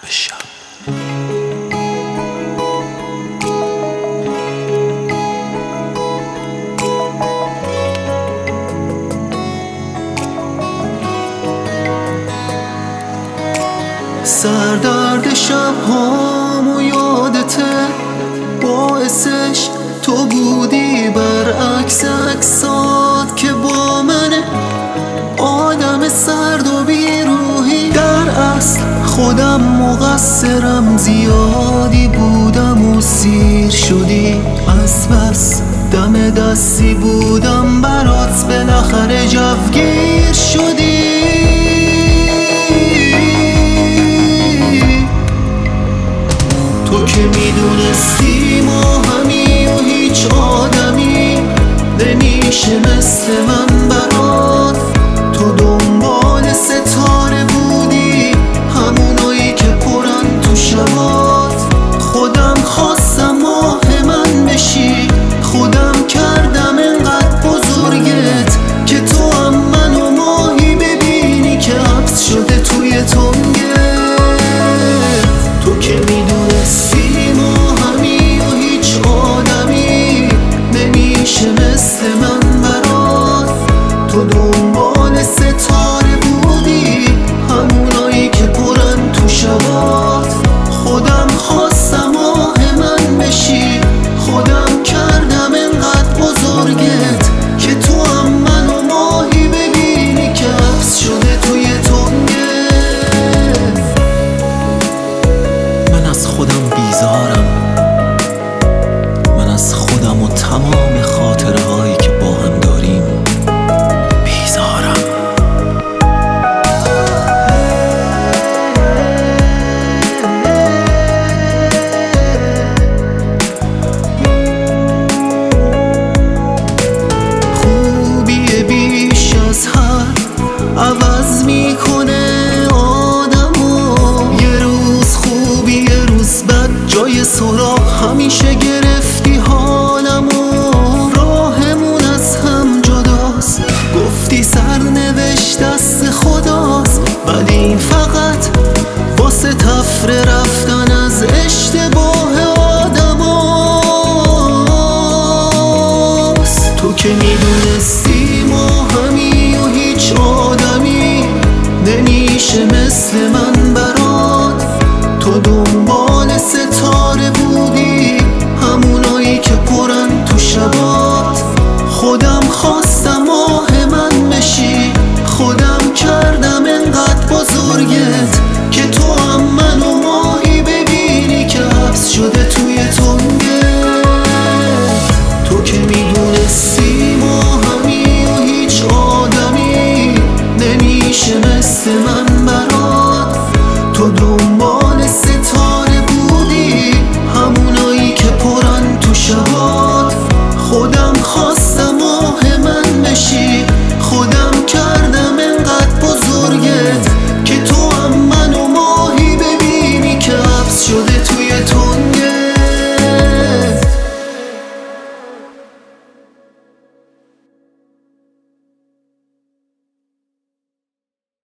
شب. سردرد شب‌هامو یادته، باعثش تو بودی، برعکس عکسات که با منه. آدم سرد و بیروحی، در اصل خودم مقصرم، زیادی بودم و سیر شدی. از بس دم دستی بودم برات، بالاخره جوگیر شدی. تو که میدونستی ما همی و هیچ آدمی نمیشه مثل من برات. تو دنبال ستاره بودی، همونایی که پرن تو شبات. خودم خواستم ماه من بشی، خودم کردم انقدر بزرگت که تو هم منو ماهی ببینی که حبس شده توی تنگت. تو که میدونستی ما همی و هیچ آدمی نمیشه مثل من برات. تو دنبال ستاره بودی، همونایی که پرن تو شبات. خودم خواستم ماه من بشی، خودم کردم انقدر بزرگت که تو هم منو ماهی ببینی که حبس شده توی تنگت. من از خودم بیزارم، من از خودم و تمام خاطره هایی که با هم داریم بیزارم. خوبی بیش از حد عوض میکنه آدمو، یه روز خوبی یه روز بد، جای سراغ همیشه گرفتی حالمو. راهمون از هم جداست، گفتی سرنوشت دست خداست، ولی این فقط واسه تفره رفتن از اشتباه آدماست. تو که میدونستی ما همی و هیچ آدمی نمیشه مثل من برات. تو دنبال ستاره بودی، همونایی که پرن تو شبات. خودم خواستم ماه من بشی، خودم کردم انقدر بزرگت که تو هم منو ماهی ببینی که حبس شده توی تنگت. تو که میدونستی ما همی و هیچ آدمی نمیشه مثل من برات. تو دنبال ستاره بودی، همونایی که پرن تو شبات. خودم خواستم